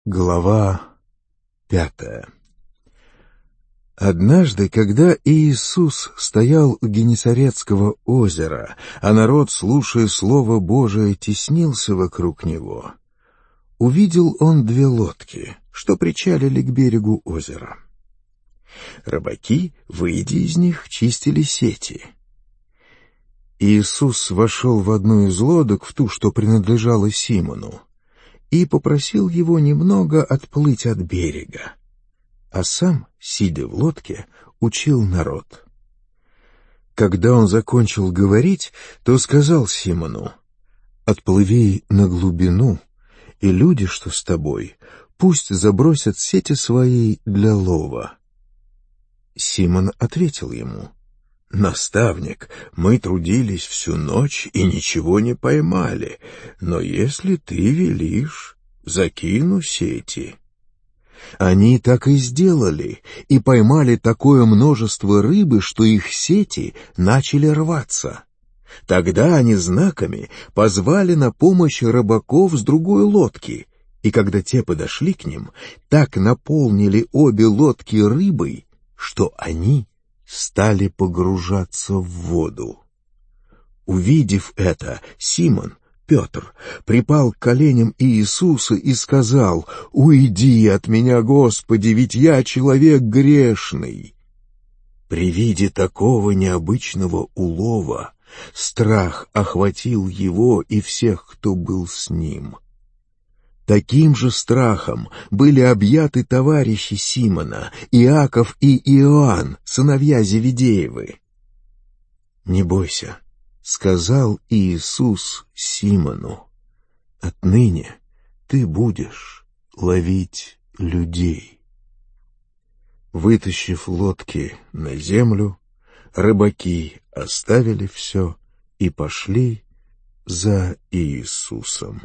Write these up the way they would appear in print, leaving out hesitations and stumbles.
Глава 5. Однажды, когда Иисус стоял у Генесарецкого озера, а народ, слушая Слово Божие, теснился вокруг него, увидел он две лодки, что причалили к берегу озера. Рыбаки, выйдя из них, чистили сети. Иисус вошел в одну из лодок, в ту, что принадлежала Симону, и попросил его немного отплыть от берега, а сам, сидя в лодке, учил народ. Когда он закончил говорить, то сказал Симону: «Отплыви на глубину, и люди, что с тобой, пусть забросят сети свои для лова». Симон ответил ему: «Наставник, мы трудились всю ночь и ничего не поймали, но если ты велишь, закину сети». Они так и сделали, и поймали такое множество рыбы, что их сети начали рваться. Тогда они знаками позвали на помощь рыбаков с другой лодки, и когда те подошли к ним, так наполнили обе лодки рыбой, что они стали погружаться в воду. Увидев это, Симон, Петр, припал к коленям Иисуса и сказал: «Уйди от меня, Господи, ведь я человек грешный». При виде такого необычного улова страх охватил его и всех, кто был с ним. Таким же страхом были объяты товарищи Симона, Иаков и Иоанн, сыновья Зеведеевы. «Не бойся», — сказал Иисус Симону, — «отныне ты будешь ловить людей». Вытащив лодки на землю, рыбаки оставили все и пошли за Иисусом.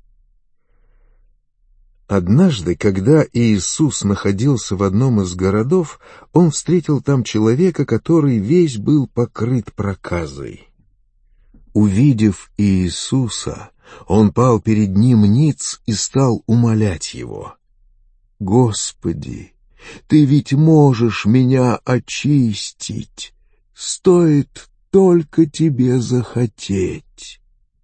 Однажды, когда Иисус находился в одном из городов, он встретил там человека, который весь был покрыт проказой. Увидев Иисуса, он пал перед ним ниц и стал умолять его: «Господи, ты ведь можешь меня очистить, стоит только тебе захотеть».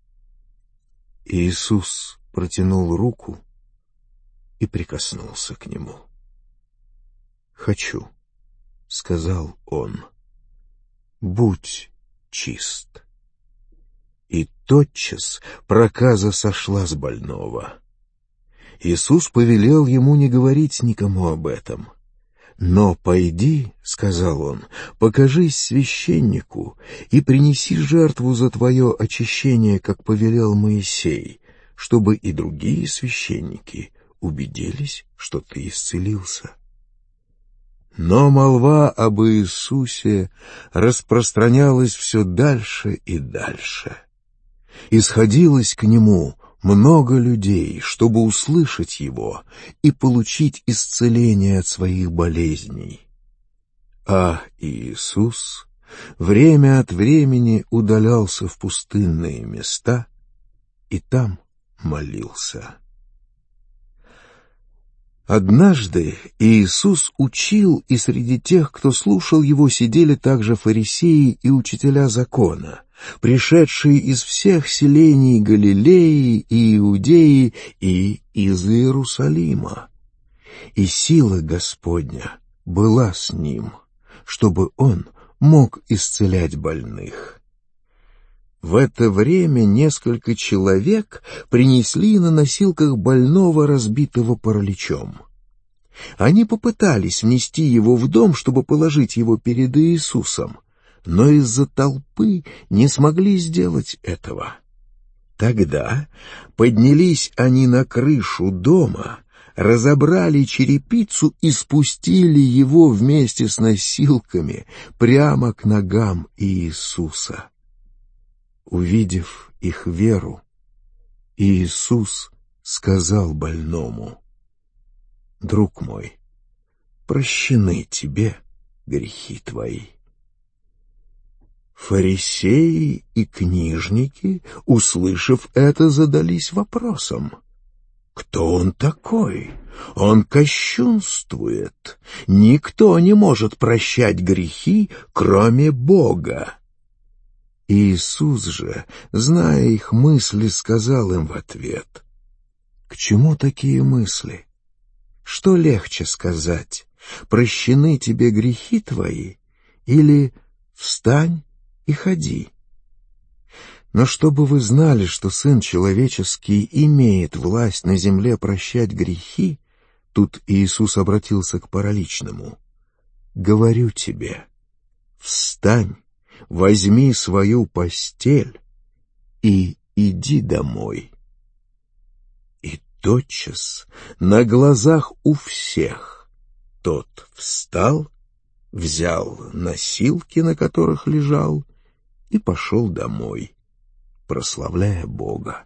Иисус протянул руку и прикоснулся к нему. «Хочу», — сказал он, — «будь чист». И тотчас проказа сошла с больного. Иисус повелел ему не говорить никому об этом. «Но пойди, — сказал он, — покажись священнику и принеси жертву за твое очищение, как повелел Моисей, чтобы и другие священники убедились, что ты исцелился». Но молва об Иисусе распространялась все дальше и дальше. Исходилось к нему много людей, чтобы услышать его и получить исцеление от своих болезней. А Иисус время от времени удалялся в пустынные места и там молился. Однажды Иисус учил, и среди тех, кто слушал его, сидели также фарисеи и учителя закона, пришедшие из всех селений Галилеи и Иудеи и из Иерусалима. И сила Господня была с ним, чтобы он мог исцелять больных. В это время несколько человек принесли на носилках больного, разбитого параличом. Они попытались внести его в дом, чтобы положить его перед Иисусом, но из-за толпы не смогли сделать этого. Тогда поднялись они на крышу дома, разобрали черепицу и спустили его вместе с носилками прямо к ногам Иисуса. Увидев их веру, Иисус сказал больному: «Друг мой, прощены тебе грехи твои». Фарисеи и книжники, услышав это, задались вопросом: Кто он такой? Он кощунствует. Никто не может прощать грехи, кроме Бога». Иисус же, зная их мысли, сказал им в ответ: «К чему такие мысли? Что легче сказать: прощены тебе грехи твои, или встань и ходи? Но чтобы вы знали, что Сын Человеческий имеет власть на земле прощать грехи, тут Иисус обратился к параличному: говорю тебе, встань, возьми свою постель и иди домой». И тотчас на глазах у всех тот встал, взял носилки, на которых лежал, и пошел домой, прославляя Бога.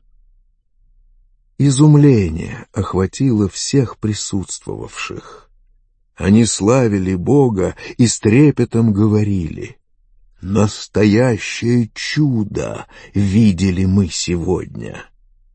Изумление охватило всех присутствовавших. Они славили Бога и с трепетом говорили: «Настоящее чудо видели мы сегодня».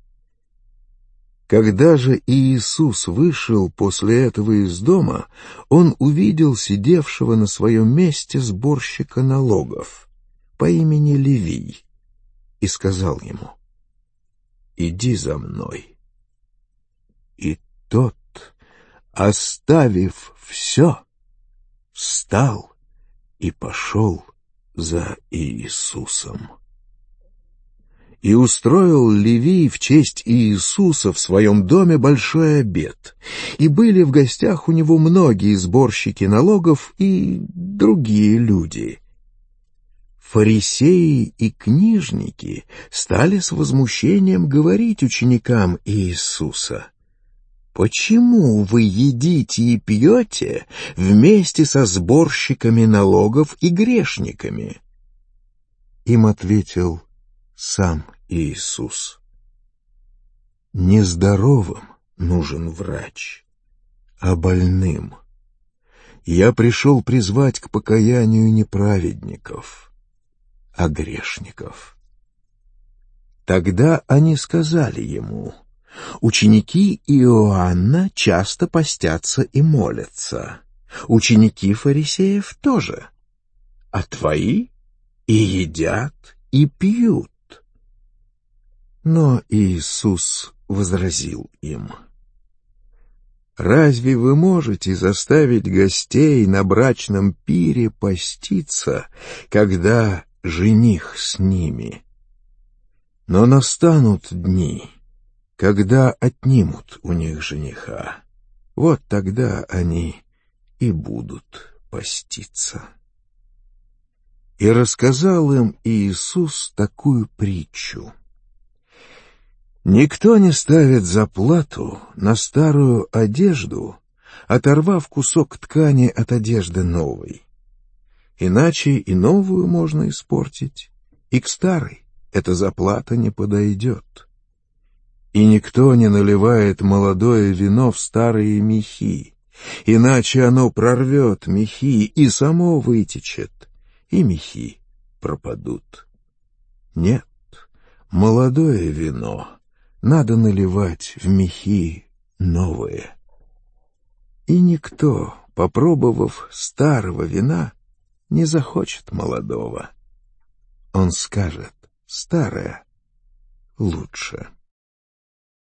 Когда же Иисус вышел после этого из дома, он увидел сидевшего на своем месте сборщика налогов по имени Левий и сказал ему: «Иди за мной». И тот, оставив все, встал и пошел за Иисусом. И устроил Левий в честь Иисуса в своем доме большой обед, и были в гостях у него многие сборщики налогов и другие люди. Фарисеи и книжники стали с возмущением говорить ученикам Иисуса: «Почему вы едите и пьете вместе со сборщиками налогов и грешниками?» Им ответил сам Иисус: «Нездоровым нужен врач, а больным. Я пришел призвать к покаянию не праведников, а грешников». Тогда они сказали ему: «Ученики Иоанна часто постятся и молятся, ученики фарисеев тоже, а твои и едят, и пьют». Но Иисус возразил им: «Разве вы можете заставить гостей на брачном пире поститься, когда жених с ними? Но настанут дни, когда отнимут у них жениха. Вот тогда они и будут поститься». И рассказал им Иисус такую притчу: «Никто не ставит заплату на старую одежду, оторвав кусок ткани от одежды новой. Иначе и новую можно испортить, и к старой эта заплата не подойдет. И никто не наливает молодое вино в старые мехи, иначе оно прорвет мехи и само вытечет, и мехи пропадут. Нет, молодое вино надо наливать в мехи новые. И никто, попробовав старого вина, не захочет молодого. Он скажет: старое лучше».